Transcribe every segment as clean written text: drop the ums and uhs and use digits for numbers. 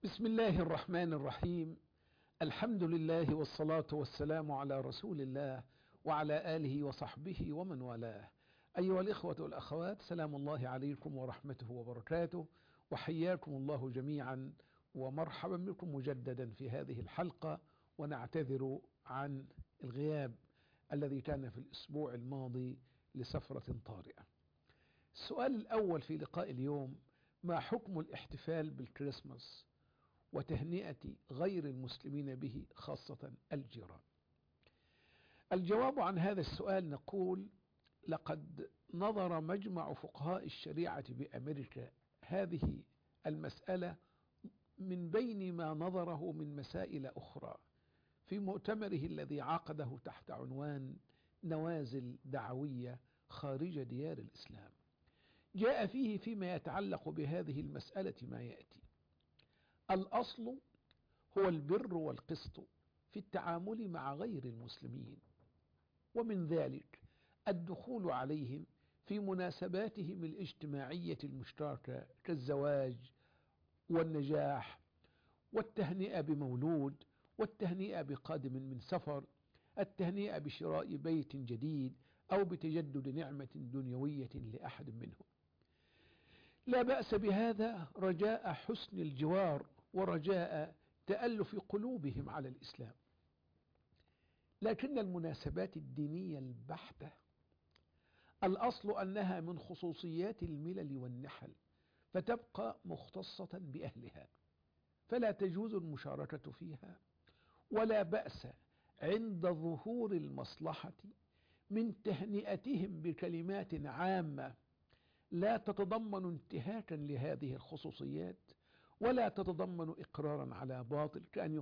بسم الله الرحمن الرحيم. الحمد لله والصلاة والسلام على رسول الله وعلى آله وصحبه ومن والاه. أيها الإخوة والأخوات، سلام الله عليكم ورحمته وبركاته، وحياكم الله جميعا ومرحبا بكم مجددا في هذه الحلقة، ونعتذر عن الغياب الذي كان في الأسبوع الماضي لسفرة طارئة. السؤال الأول في لقاء اليوم: ما حكم الاحتفال بالكريسماس وتهنئة غير المسلمين به خاصة الجيران؟ الجواب عن هذا السؤال نقول: لقد نظر مجمع فقهاء الشريعة بأمريكا هذه المسألة من بين ما نظره من مسائل أخرى في مؤتمره الذي عقده تحت عنوان نوازل دعوية خارج ديار الإسلام. جاء فيه فيما يتعلق بهذه المسألة ما يأتي: الأصل هو البر والقسط في التعامل مع غير المسلمين، ومن ذلك الدخول عليهم في مناسباتهم الاجتماعية المشتركة كالزواج والنجاح والتهنئة بمولود، والتهنئة بقادم من سفر، التهنئة بشراء بيت جديد أو بتجدد نعمة دنيوية لأحد منهم. لا بأس بهذا رجاء حسن الجوار ورجاء تألف قلوبهم على الإسلام. لكن المناسبات الدينية البحتة الأصل أنها من خصوصيات الملل والنحل، فتبقى مختصة بأهلها، فلا تجوز المشاركة فيها، ولا بأس عند ظهور المصلحة من تهنئتهم بكلمات عامة لا تتضمن انتهاكا لهذه الخصوصيات، ولا تتضمن إقرارا على باطل، كأن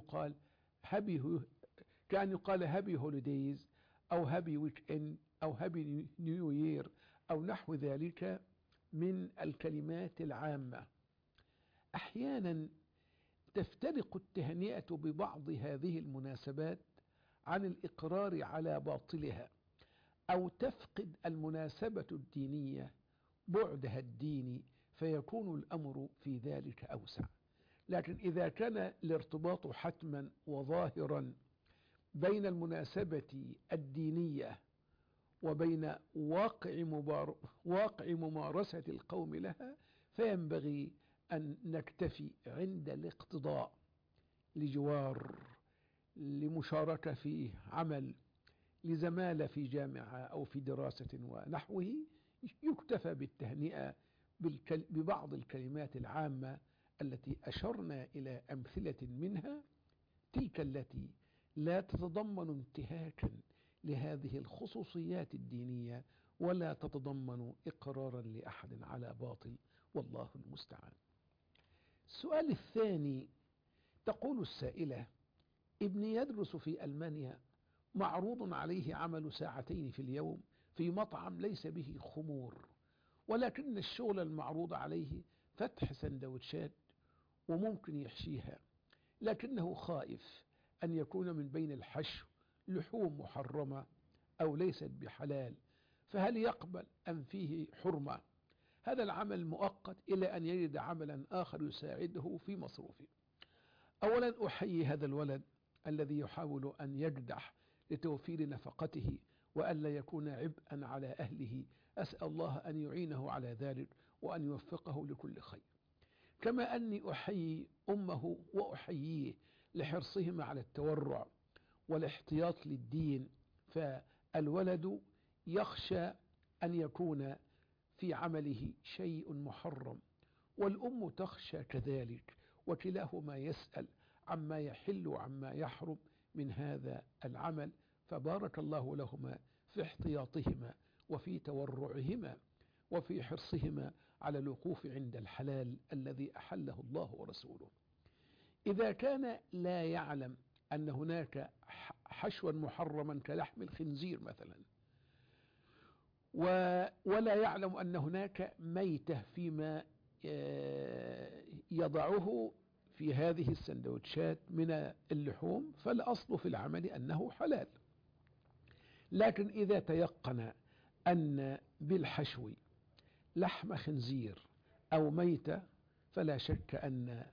يقال هابي هوليديز أو هابي ويك إند أو هابي نيو يير أو نحو ذلك من الكلمات العامة. أحيانا تفترق التهنئة ببعض هذه المناسبات عن الإقرار على باطلها، أو تفقد المناسبة الدينية بعدها الديني، فيكون الأمر في ذلك أوسع. لكن إذا كان الارتباط حتما وظاهرا بين المناسبة الدينية وبين واقع ممارسة القوم لها، فينبغي أن نكتفي عند الاقتضاء لجوار، لمشاركة في عمل، لزمالة في جامعة أو في دراسة ونحوه، يكتفى بالتهنئة ببعض الكلمات العامة التي أشرنا إلى أمثلة منها، تلك التي لا تتضمن انتهاكا لهذه الخصوصيات الدينية ولا تتضمن إقرارا لأحد على باطل، والله المستعان. السؤال الثاني: تقول السائلة: ابني يدرس في ألمانيا، معروض عليه عمل ساعتين في اليوم في مطعم ليس به خمور، ولكن الشغل المعروض عليه فتح سندوتشات وممكن يحشيها، لكنه خائف أن يكون من بين الحشو لحوم محرمة أو ليست بحلال، فهل يقبل أم فيه حرمة؟ هذا العمل مؤقت إلى أن يجد عملا آخر يساعده في مصروفه. أولا أحيي هذا الولد الذي يحاول أن يجدح لتوفير نفقته وألا يكون عبئا على أهله، أسأل الله أن يعينه على ذلك وأن يوفقه لكل خير. كما أني أحيي أمه وأحييه لحرصهما على التورع والاحتياط للدين، فالولد يخشى أن يكون في عمله شيء محرم، والأم تخشى كذلك، وكلاهما يسأل عما يحل وعما يحرم من هذا العمل، فبارك الله لهما في احتياطهما وفي تورعهما وفي حرصهما على الوقوف عند الحلال الذي أحله الله ورسوله. إذا كان لا يعلم أن هناك حشوا محرما كلحم الخنزير مثلا، ولا يعلم أن هناك ميتة فيما يضعه في هذه السندوتشات من اللحوم، فالأصل في العمل أنه حلال. لكن إذا تيقن أن بالحشو لحم خنزير أو ميتة، فلا شك أن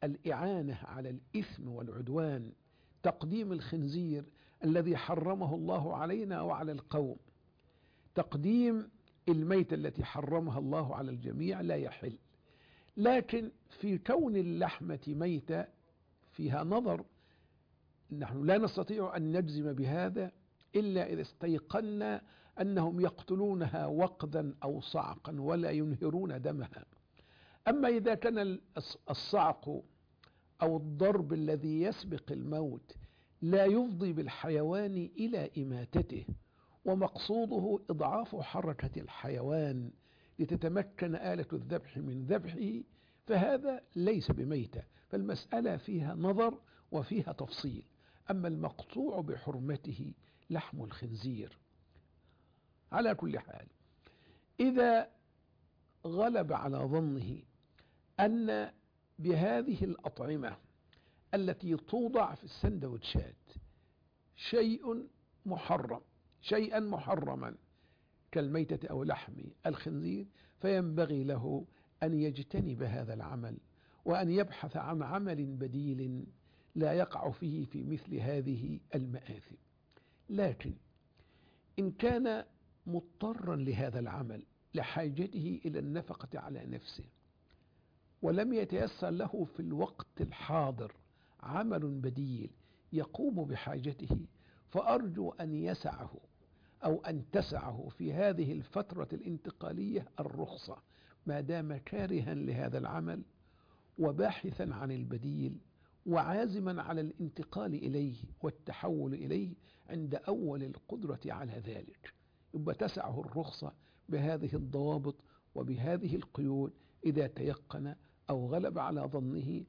الإعانة على الإثم والعدوان، تقديم الخنزير الذي حرمه الله علينا وعلى القوم، تقديم الميتة التي حرمها الله على الجميع لا يحل. لكن في كون اللحمة ميتة فيها نظر، نحن لا نستطيع أن نجزم بهذا إلا إذا استيقنا أنهم يقتلونها وقدا أو صعقا ولا ينهرون دمها. أما إذا كان الصعق أو الضرب الذي يسبق الموت لا يفضي بالحيوان إلى إماتته، ومقصوده إضعاف حركة الحيوان لتتمكن آلة الذبح من ذبحه، فهذا ليس بميتة. فالمسألة فيها نظر وفيها تفصيل. أما المقطوع بحرمته لحم الخنزير. على كل حال، إذا غلب على ظنه أن بهذه الأطعمة التي توضع في السندوتشات شيء محرم، شيئا محرما كالميتة أو لحم الخنزير، فينبغي له أن يجتنب هذا العمل وأن يبحث عن عمل بديل لا يقع فيه في مثل هذه المآثم. لكن إن كان مضطرا لهذا العمل لحاجته إلى النفقة على نفسه ولم يتيسر له في الوقت الحاضر عمل بديل يقوم بحاجته، فأرجو أن يسعه أو أن تسعه في هذه الفترة الانتقالية الرخصة، ما دام كارها لهذا العمل وباحثا عن البديل وعازما على الانتقال إليه والتحول إليه عند أول القدرة على ذلك. يبقى تسعه الرخصة بهذه الضوابط وبهذه القيود إذا تيقن أو غلب على ظنه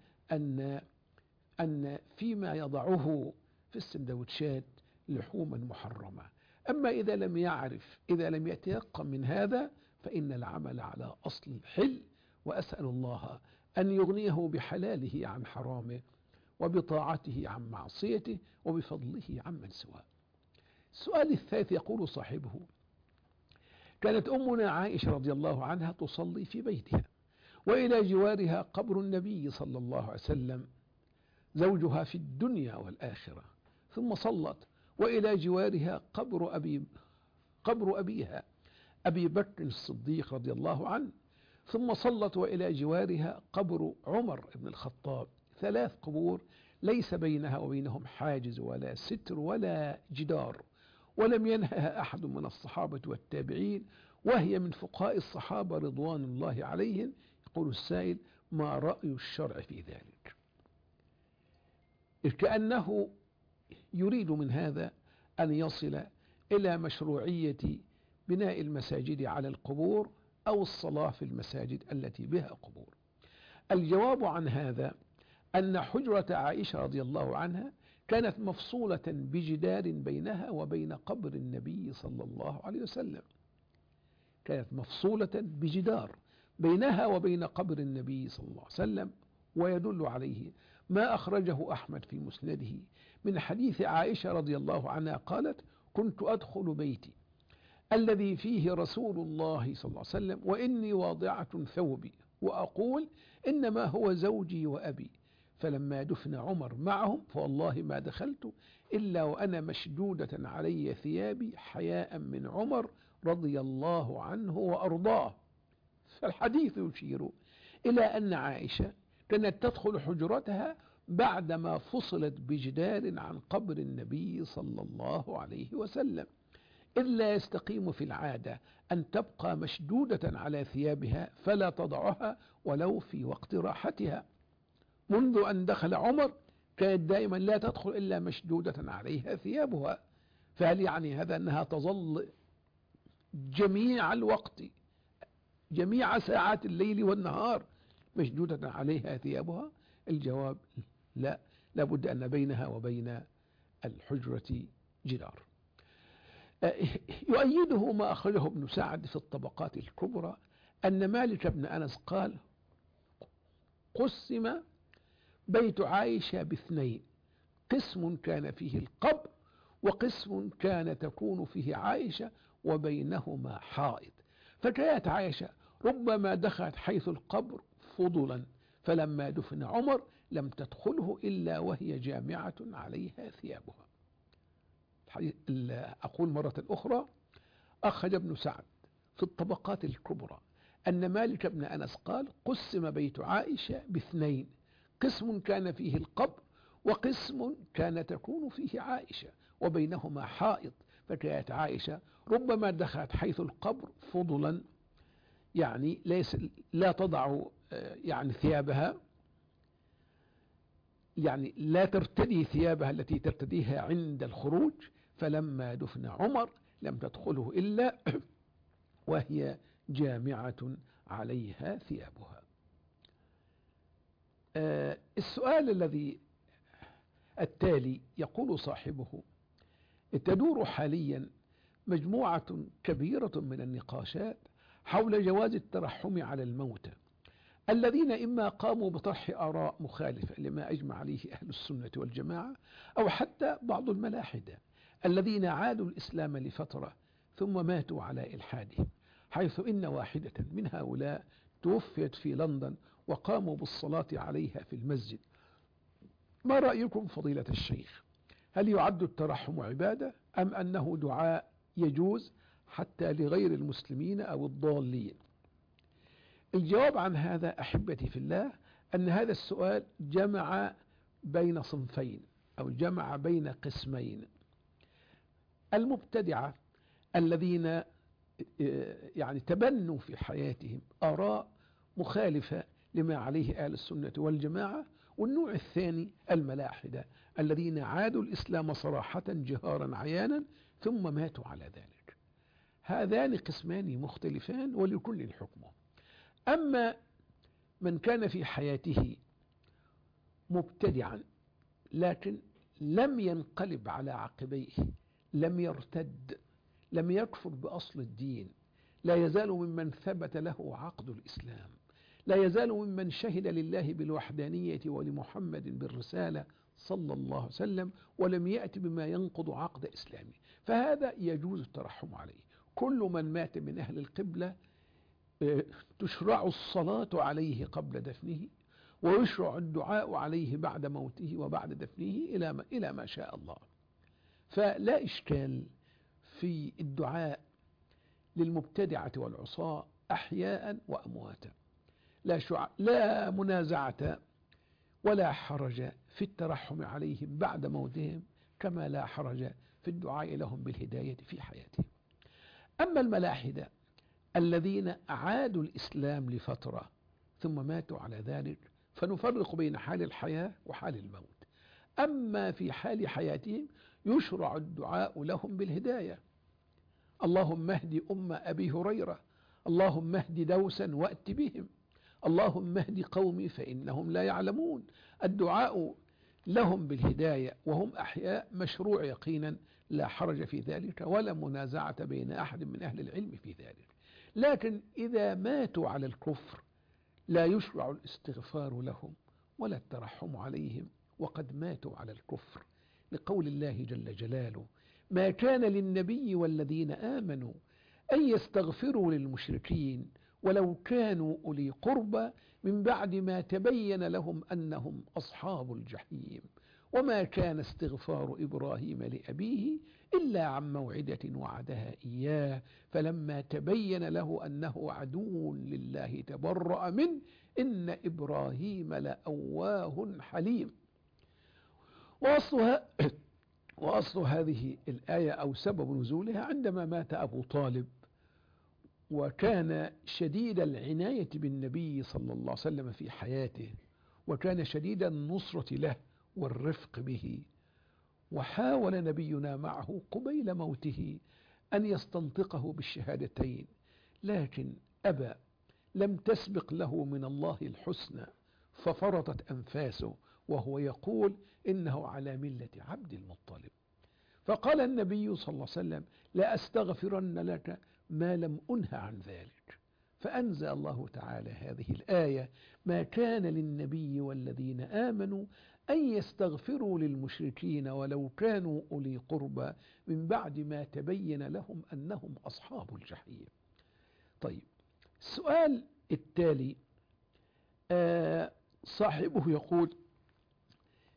أن فيما يضعه في السندوتشات لحوما محرمة. أما إذا لم يعرف، إذا لم يتيقن من هذا، فإن العمل على أصل الحل، وأسأل الله أن يغنيه بحلاله عن حرامه وبطاعته عن معصيته وبفضله عمن سواه. السؤال الثالث يقول صاحبه: كانت أمنا عائشة رضي الله عنها تصلي في بيتها، وإلى جوارها قبر النبي صلى الله عليه وسلم زوجها في الدنيا والآخرة، ثم صلت وإلى جوارها قبر أبيها أبي بكر الصديق رضي الله عنه، ثم صلت وإلى جوارها قبر عمر بن الخطاب. 3 قبور ليس بينها وبينهم حاجز ولا ستر ولا جدار، ولم ينهها أحد من الصحابة والتابعين، وهي من فقهاء الصحابة رضوان الله عليهم. يقول السائل: ما رأي الشرع في ذلك؟ كأنه يريد من هذا أن يصل إلى مشروعية بناء المساجد على القبور أو الصلاة في المساجد التي بها قبور. الجواب عن هذا أن حجرة عائشة رضي الله عنها كانت مفصولة بجدار بينها وبين قبر النبي صلى الله عليه وسلم، كانت مفصولة بجدار بينها وبين قبر النبي صلى الله عليه وسلم. ويدل عليه ما أخرجه أحمد في مسنده من حديث عائشة رضي الله عنها قالت: كنت أدخل بيتي الذي فيه رسول الله صلى الله عليه وسلم وإني واضعة ثوبي وأقول: إنما هو زوجي وأبي. فلما دفن عمر معهم فوالله ما دخلت إلا وأنا مشدودة علي ثيابي حياء من عمر رضي الله عنه وأرضاه. فالحديث يشير إلى أن عائشة كانت تدخل حجرتها بعدما فصلت بجدار عن قبر النبي صلى الله عليه وسلم، إذ لا يستقيم في العادة أن تبقى مشدودة على ثيابها فلا تضعها ولو في وقت راحتها. منذ أن دخل عمر كانت دائما لا تدخل إلا مشدودة عليها ثيابها. فهل يعني هذا أنها تظل جميع الوقت، جميع ساعات الليل والنهار مشدودة عليها ثيابها؟ الجواب: لا، لابد أن بينها وبين الحجرة جدار. يؤيده ما أخرجه ابن سعد في الطبقات الكبرى أن مالك بن أنس قال: قسم بيت عائشة ب2، قسم كان فيه القبر وقسم كان تكون فيه عائشة وبينهما حائط. فكانت عائشة ربما دخلت حيث القبر فضلا، فلما دفن عمر لم تدخله إلا وهي جامعة عليها ثيابها. أقول مرة أخرى: أخرج ابن سعد في الطبقات الكبرى أن مالك بن أنس قال: قسم بيت عائشة باثنين، قسم كان فيه القبر وقسم كان تكون فيه عائشة وبينهما حائط، فكانت عائشة ربما دخلت حيث القبر فضلا، يعني لا تضع يعني ثيابها، يعني لا ترتدي ثيابها التي ترتديها عند الخروج، فلما دفن عمر لم تدخله إلا وهي جامعة عليها ثيابها. السؤال الذي التالي يقول صاحبه: تدور حاليا مجموعة كبيرة من النقاشات حول جواز الترحم على الموتى الذين إما قاموا بطرح آراء مخالفة لما أجمع عليه أهل السنة والجماعة، أو حتى بعض الملاحدة الذين عادوا الإسلام لفترة ثم ماتوا على إلحادهم، حيث إن واحدة من هؤلاء توفيت في لندن وقاموا بالصلاة عليها في المسجد. ما رأيكم فضيلة الشيخ؟ هل يعد الترحم عبادة أم أنه دعاء يجوز حتى لغير المسلمين أو الضالين؟ الجواب عن هذا أحبتي في الله أن هذا السؤال جمع بين صنفين أو جمع بين قسمين: المبتدعة الذين يعني تبنوا في حياتهم آراء مخالفة لما عليه أهل السنة والجماعة، والنوع الثاني الملاحدة الذين عادوا الإسلام صراحة جهارا عيانا ثم ماتوا على ذلك. هذان قسمان مختلفان ولكل حكمه. أما من كان في حياته مبتدعا لكن لم ينقلب على عقبيه، لم يرتد، لم يكفر بأصل الدين، لا يزال ممن ثبت له عقد الإسلام، لا يزال ممن شهد لله بالوحدانية ولمحمد بالرسالة صلى الله عليه وسلم، ولم يأتي بما ينقض عقد إسلامه، فهذا يجوز الترحم عليه. كل من مات من أهل القبلة تشرع الصلاة عليه قبل دفنه، ويشرع الدعاء عليه بعد موته وبعد دفنه إلى ما شاء الله. فلا إشكال في الدعاء للمبتدعة والعصاة أحياء وأمواتا، لا منازعة ولا حرج في الترحم عليهم بعد موتهم، كما لا حرج في الدعاء لهم بالهداية في حياتهم. أما الملاحدة الذين أعادوا الإسلام لفترة ثم ماتوا على ذلك، فنفرق بين حال الحياة وحال الموت. أما في حال حياتهم يشرع الدعاء لهم بالهداية: اللهم اهد أبي هريرة، اللهم اهد دوسا وأت بهم، اللهم اهد قومي فإنهم لا يعلمون. الدعاء لهم بالهداية وهم أحياء مشروع يقينا، لا حرج في ذلك ولا منازعة بين أحد من أهل العلم في ذلك. لكن إذا ماتوا على الكفر لا يشرع الاستغفار لهم ولا الترحم عليهم وقد ماتوا على الكفر، لقول الله جل جلاله: ما كان للنبي والذين آمنوا أن يستغفروا للمشركين ولو كانوا أولي قربى من بعد ما تبين لهم أنهم أصحاب الجحيم، وما كان استغفار إبراهيم لأبيه إلا عن موعدة وعدها إياه فلما تبين له أنه عدو لله تبرأ منه إن إبراهيم لأواه حليم. وأصل هذه الآية أو سبب نزولها عندما مات أبو طالب، وكان شديد العناية بالنبي صلى الله عليه وسلم في حياته، وكان شديد النصرة له والرفق به، وحاول نبينا معه قبيل موته أن يستنطقه بالشهادتين، لكن أبى، لم تسبق له من الله الحسنى، ففرطت أنفاسه وهو يقول إنه على ملة عبد المطلب. فقال النبي صلى الله عليه وسلم: لا أستغفرن لك ما لم أنه عن ذلك. فأنزل الله تعالى هذه الآية: ما كان للنبي والذين آمنوا أن يستغفروا للمشركين ولو كانوا أولي قربى من بعد ما تبين لهم أنهم أصحاب الجحيم. طيب، السؤال التالي صاحبه يقول: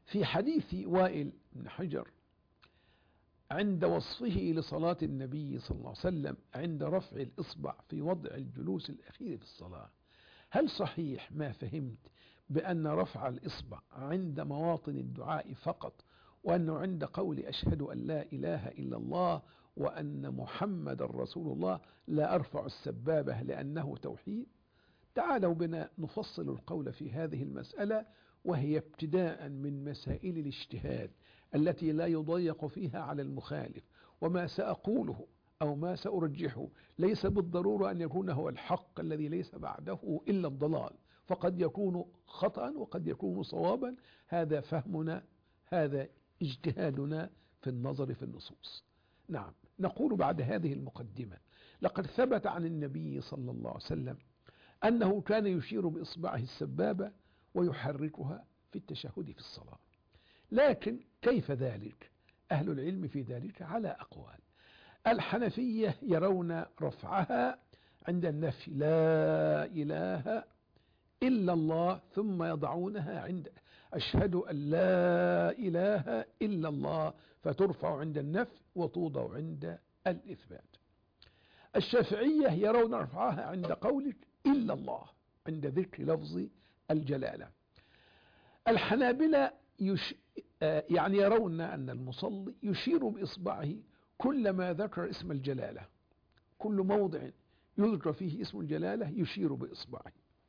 في حديث وائل بن حجر عند وصفه لصلاة النبي صلى الله عليه وسلم عند رفع الإصبع في وضع الجلوس الأخير في الصلاة، هل صحيح ما فهمت بأن رفع الإصبع عند مواطن الدعاء فقط، وأنه عند قول أشهد أن لا إله إلا الله وأن محمد رسول الله لا أرفع السبابة لأنه توحيد؟ تعالوا بنا نفصل القول في هذه المسألة، وهي ابتداء من مسائل الاجتهاد التي لا يضيق فيها على المخالف. وما سأقوله أو ما سأرجحه ليس بالضرورة أن يكون هو الحق الذي ليس بعده إلا الضلال، فقد يكون خطأ وقد يكون صوابا. هذا فهمنا، هذا اجتهادنا في النظر في النصوص. نعم، نقول بعد هذه المقدمة: لقد ثبت عن النبي صلى الله عليه وسلم أنه كان يشير بإصبعه السبابة ويحركها في التشهد في الصلاة. لكن كيف ذلك؟ أهل العلم في ذلك على أقوال. الحنفية يرون رفعها عند النفي لا إله إلا الله، ثم يضعونها عند أشهد أن لا إله إلا الله، فترفع عند النفي وتوضع عند الإثبات. الشافعية يرون رفعها عند قولك إلا الله، عند ذكر لفظ الجلالة. الحنابلة يعني يرون أن المصلي يشير بإصبعه كلما ذكر اسم الجلالة، كل موضع يذكر فيه اسم الجلالة يشير بإصبعه.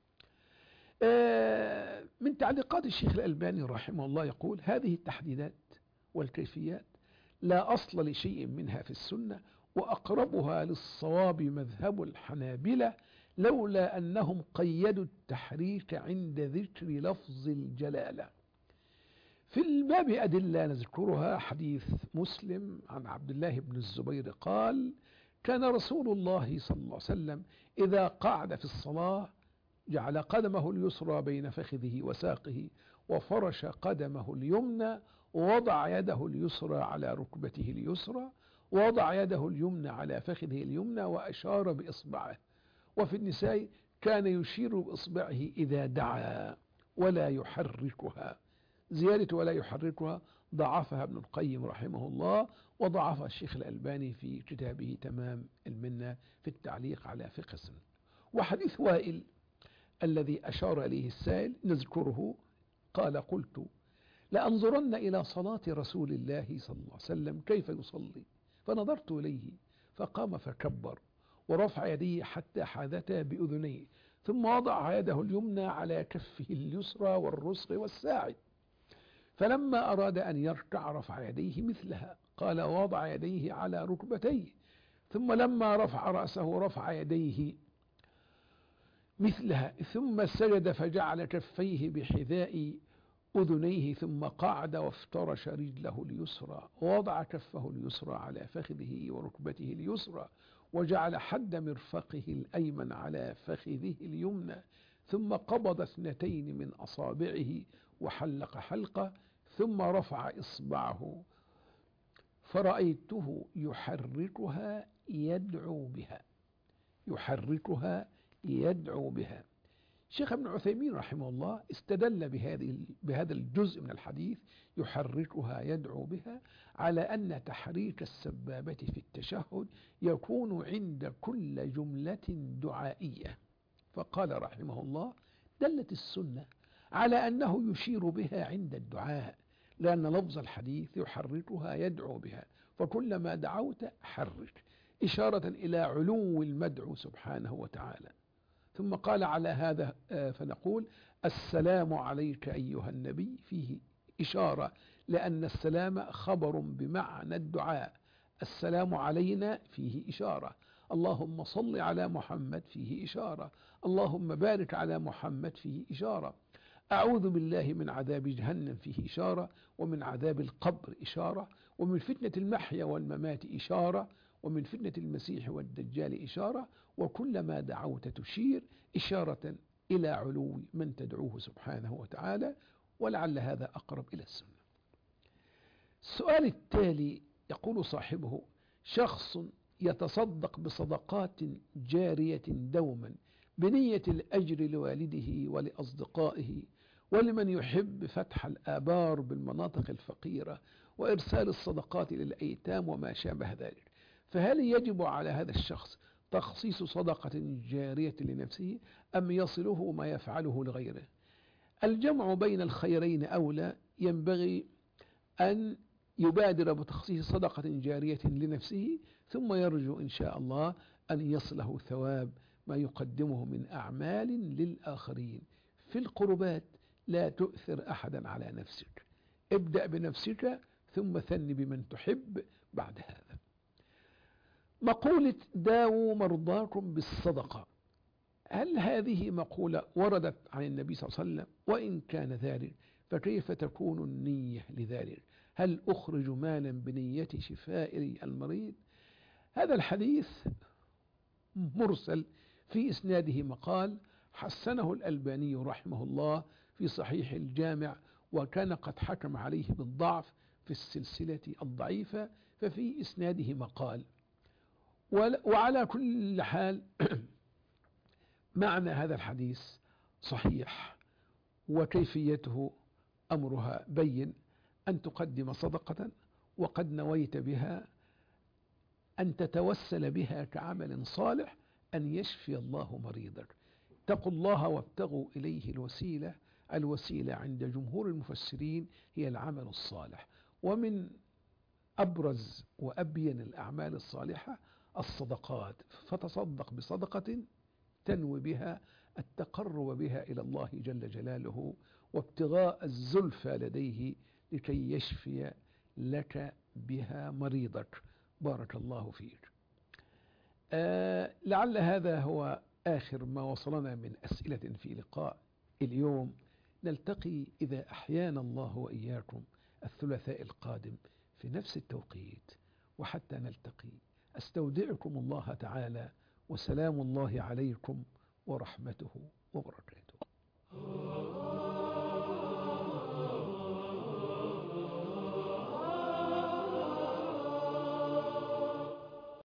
من تعليقات الشيخ الألباني رحمه الله يقول: هذه التحديدات والكيفيات لا أصل لشيء منها في السنة، وأقربها للصواب مذهب الحنابلة، لولا أنهم قيدوا التحريك عند ذكر لفظ الجلالة. في الباب أدلة نذكرها: حديث مسلم عن عبد الله بن الزبير قال: كان رسول الله صلى الله عليه وسلم إذا قعد في الصلاة جعل قدمه اليسرى بين فخذه وساقه، وفرش قدمه اليمنى، ووضع يده اليسرى على ركبته اليسرى، ووضع يده اليمنى على فخذه اليمنى، وأشار بإصبعه. وفي النساء كان يشير بإصبعه إذا دعا ولا يحركها. زيادة ولا يحركها ضعفها ابن القيم رحمه الله، وضعفها الشيخ الألباني في كتابه تمام المنة في التعليق على فقه السنة. وحديث وائل الذي أشار إليه السائل نذكره: قال: قلت لأنظرن إلى صلاة رسول الله صلى الله عليه وسلم كيف يصلي، فنظرت إليه فقام فكبر ورفع يديه حتى حاذتا بأذنيه، ثم وضع يده اليمنى على كفه اليسرى والرسغ والساعد، فلما أراد أن يركع رفع يديه مثلها. قال: وضع يديه على ركبتيه، ثم لما رفع رأسه رفع يديه مثلها، ثم سجد فجعل كفيه بحذاء أذنيه، ثم قعد وافترش رجله اليسرى، ووضع كفه اليسرى على فخذه وركبته اليسرى، وجعل حد مرفقه الأيمن على فخذه اليمنى، ثم قبض 2 من أصابعه وحلق حلقة، ثم رفع إصبعه فرأيته يحركها يدعو بها، يحركها يدعو بها. شيخ ابن عثيمين رحمه الله استدل بهذا الجزء من الحديث يحركها يدعو بها على أن تحريك السبابة في التشهد يكون عند كل جملة دعائية، فقال رحمه الله: دلت السنة على أنه يشير بها عند الدعاء، لأن لفظ الحديث يحركها يدعو بها، فكلما دعوت حرك، إشارة إلى علو المدعو سبحانه وتعالى. ثم قال: على هذا فنقول: السلام عليك أيها النبي، فيه إشارة لأن السلام خبر بمعنى الدعاء. السلام علينا فيه إشارة. اللهم صل على محمد فيه إشارة. اللهم بارك على محمد فيه إشارة. أعوذ بالله من عذاب جهنم فيه إشارة، ومن عذاب القبر إشارة، ومن فتنة المحيا والممات إشارة، ومن فتنة المسيح والدجال إشارة. وكلما دعوت تشير إشارة إلى علو من تدعوه سبحانه وتعالى، ولعل هذا أقرب إلى السنة. السؤال التالي يقول صاحبه: شخص يتصدق بصدقات جارية دوما بنية الأجر لوالده ولأصدقائه، ولمن يحب فتح الآبار بالمناطق الفقيرة وإرسال الصدقات للأيتام وما شابه ذلك. فهل يجب على هذا الشخص تخصيص صدقة جارية لنفسه أم يصله ما يفعله لغيره؟ الجمع بين الخيرين أولى. ينبغي أن يبادر بتخصيص صدقة جارية لنفسه، ثم يرجو إن شاء الله أن يصله ثواب ما يقدمه من أعمال للآخرين. في القربات لا تؤثر أحدا على نفسك، ابدأ بنفسك ثم ثن بمن تحب بعد هذا. مقولة داووا مرضاكم بالصدقة، هل هذه مقولة وردت عن النبي صلى الله عليه وسلم؟ وإن كان ذلك فكيف تكون النية لذلك؟ هل أخرج مالا بنية شفاء المريض؟ هذا الحديث مرسل في إسناده مقال، حسنه الألباني رحمه الله في صحيح الجامع، وكان قد حكم عليه بالضعف في السلسلة الضعيفة، ففي إسناده مقال. وعلى كل حال معنى هذا الحديث صحيح، وكيفيته أمرها بين. أن تقدم صدقة وقد نويت بها أن تتوسل بها كعمل صالح أن يشفي الله مريضك. اتقوا الله وابتغوا إليه الوسيلة. الوسيلة عند جمهور المفسرين هي العمل الصالح، ومن أبرز وأبين الأعمال الصالحة الصدقات. فتصدق بصدقة تنوي بها التقرب بها إلى الله جل جلاله وابتغاء الزلفى لديه لكي يشفي لك بها مريضك. بارك الله فيك. لعل هذا هو آخر ما وصلنا من أسئلة في لقاء اليوم. نلتقي إذا أحيانا الله وإياكم الثلاثاء القادم في نفس التوقيت، وحتى نلتقي أستودعكم الله تعالى، وسلام الله عليكم ورحمته وبركاته.